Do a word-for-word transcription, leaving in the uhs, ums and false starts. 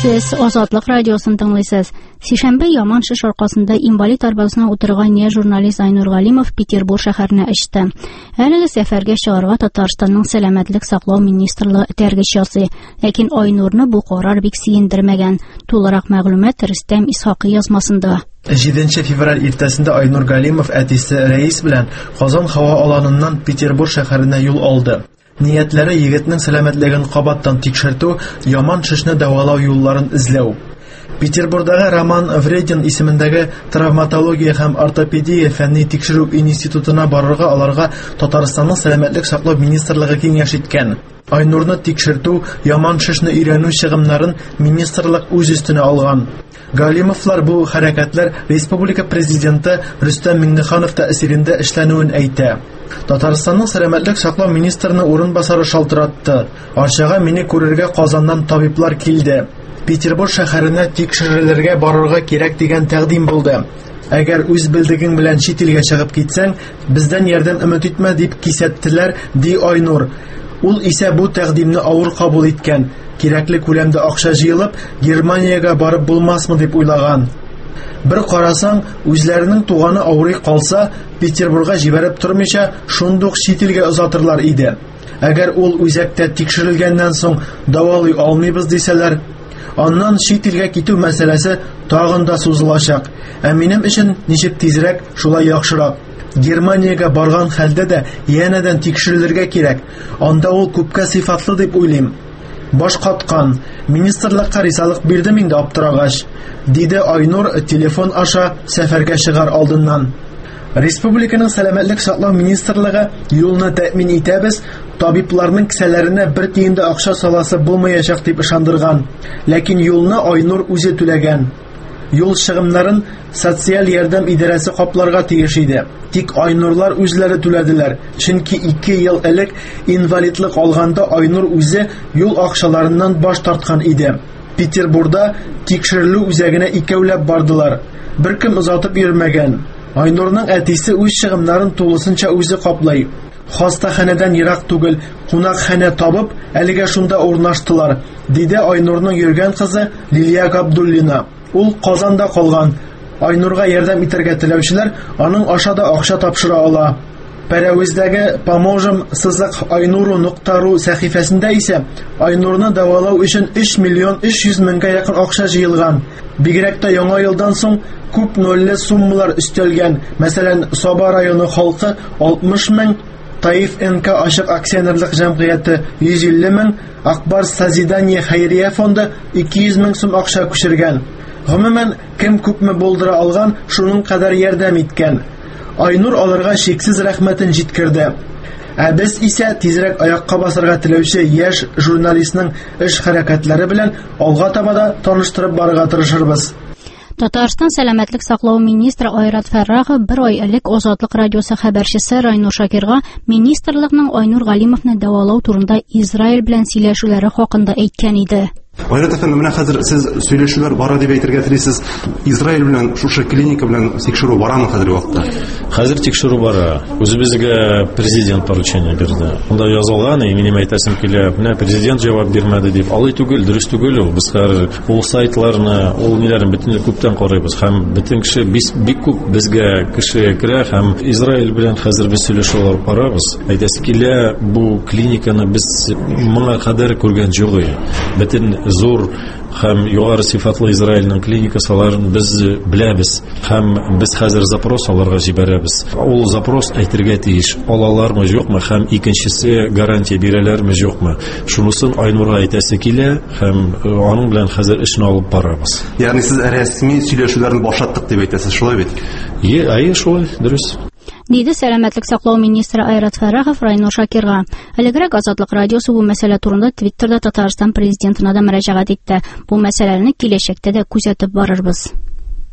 Siz Azadlık Radiosun dinleysiniz. Sişənbə Yaman-Şiş arqasında invalid arabasına oturğan yer jurnalist Aynur Galimov Peterbur şəhərinə işdi. Hələ səfərgə çağırğa Tataristanның Sələmətlik Saqlaw Ministerliyi tərgiş yası. Lakin Aynurnu bu qarar bik siyindirməyən. Tolaraq məlumat Rüstəm İshaqi yazmasında. yedinchi fevral ertasida Aynur Galimov әтисе Рәис белән Казан һава аланыннан Peterbur шәһәренә юл алды. Ниyatlari yigitning salomatligini qabatdan tekshirtuv, Yaman-Shishni davolov yo'llarini izlov. Peterburdagi Roman Vredin ismidagi travmatologiya ham ortopediya fanniy tekshiruv institutuna borarga alarga Tataristonning salomatlik saqlaw ministerligi kengash etgan. Aynurni tekshirtuv, Yaman-Shishni o'rganish sig'imlarini ministerlik o'z ustiga olgan. Galimovlar bu harakatlar Respublika prezidenti Rustam Minnixanov ta'sirida ishlanuvini aytdi. Tataristonning salomatlik saqlaw ministrining o'rinbosari shaltiratdi. Archaga meni ko'rarga Qozondan tabiblar keldi. Peterbur shahriga tekshirishlarga borarga kerak degan taqdim bo'ldi. Agar o'z bildiging bilan chet elga chiqib ketsang, bizdan yordam umid etma deb kesatdilar, di Aynur. Ул исә бу тәкъдимне авыр кабул иткән. Кирәкле күләмдә акча җыелып, Германиягә барып булмасмы дип уйлаган. Бер карасаң, үзләренең туганы авырый калса, Петербурга җибәреп тормыйча, шундук чит илгә озатырлар иде. Әгәр ул үзәктә тикшерелгәннән соң давалый алмыйбыз дисәләр, аннан чит илгә китү мәсьәләсе тагын да сузылачак. Ә минем өчен ничек тизрәк, шулай яхшырак. Германиягә барган хәлдә дә янәдән тикшерелергә кирәк. Анда ул күпкә сыйфатлы дип уйлыйм. Баш каткан, министрлыкка ризалык бирдем инде аптырагач, диде Айнур телефон аша сәфәргә чыгар алдыннан. Республиканың сәламәтлек саклау министрлыгы юлны тәэмин итәбез, табибларның кисәләренә бер тиен дә акча саласы булмаячак дип ышандырган. Ләкин юлны Айнур үзе түләгән. Юл чыгымнарын социаль ярдәм идарәсе капларга тиеш иде. Тик Айнурлар үзләре түләделәр. Чөнки ике ел элек инвалидлык алганда Айнур үзе юл акчаларыннан баш тарткан иде. Петербурда тикшерелү үзәгенә икәүләп бардылар. Беркем озатып йөрмәгән. Айнурның әтисе үз чыгымнарын тулысынча үзе каплай. Хастаханәдән ерак түгел, кунакханә табып, әлегә шунда урнаштылар, диде Айнурның йөргән кызы Лилия Габдуллина. Ул Казанда калган. Айнурга ярдәм итәргә теләүчеләр аның ашада акча тапшыра ала. Пәрәвездәге «Поможем сызык Айнуру нокта ру» сәхифәсендә исә Айнурны давалау өчен өч миллион өч йөз меңгә якын акча җыелган. Бигрәк тә яңа елдан соң күп ноллы суммалар өстәлгән. Мәсәлән, Саба районы халкы алтмыш мең, Таиф эн ка ачык акционерлык җәмгыяте йөз илле мең, Акбар Созидание хәйрия фонды ике йөз мең сум акча күчергән. Гомумән, кем күпме булдыра алган, шуның кадәр ярдәм иткән. Айнур аларга шексез рәхмәтен җиткерде. Ә без исә тизрәк аякка басарга теләүче яшь журналистның эш хәрәкәтләре белән алга таба да таныштырып барырга тырышырбыз. Татарстан сәламәтлек саклау министры Айрат Фәррахов bir ай элек Азатлык радиосы хәбәрчесе Райнур Шакирга министрлыкның Айнур Галимовны дәвалау турында Израиль белән сөйләшүләре хакында әйткән иде. Айрат әфәнде, менә хәзер сез сөйләшүләр бара дип әйтергә телисез. Израиль белән шушы клиника белән тикшерү барамы хәзерге вакытта? Хәзер тикшерү бара. Үзебезгә президент поручение бирде. Монда язылган, и минем әйтәсем килә, менә президент җавап бирмәде дип. Алай түгел, дөрес түгел ул. Без хәзер ул сайтларны, ул ниләрен бөтенләй күптән карыйбыз. Һәм бөтен кеше бик күп безгә кеше керә, һәм Израиль белән хәзер без сөйләшүләр барабыз. Әйтәсе килә, бу клиниканы без моңа кадәр күргән юк. Бөтен зур һәм югары сыйфатлы Израильнең клиникасыларын без беләбез. Һәм без хәзер запрос аларга җибәрәбез. Ул запрос әйтергә тиеш, алалармы, юкмы, һәм икенчесе гарантия бирәләрме, юкмы. Шунысын Айнурга әйтәсе килә, һәм аның белән хәзер эшне алып барабыз. Ягъни сез рәсми сөйләшүләрне башлаттык дип әйтәсез, шулай бит? Е, әйе, шулай, дөрес. Диде сәламәтлек саклау министры Айрат Фәррахов Райнур Шакирга. Элегрәк Азатлык радиосы бу мәсьәлә турында Твиттерда Татарстан президентына да мөрәҗәгать итте. Бу мәсьәләне киләчәктә дә күзәтеп барырбыз.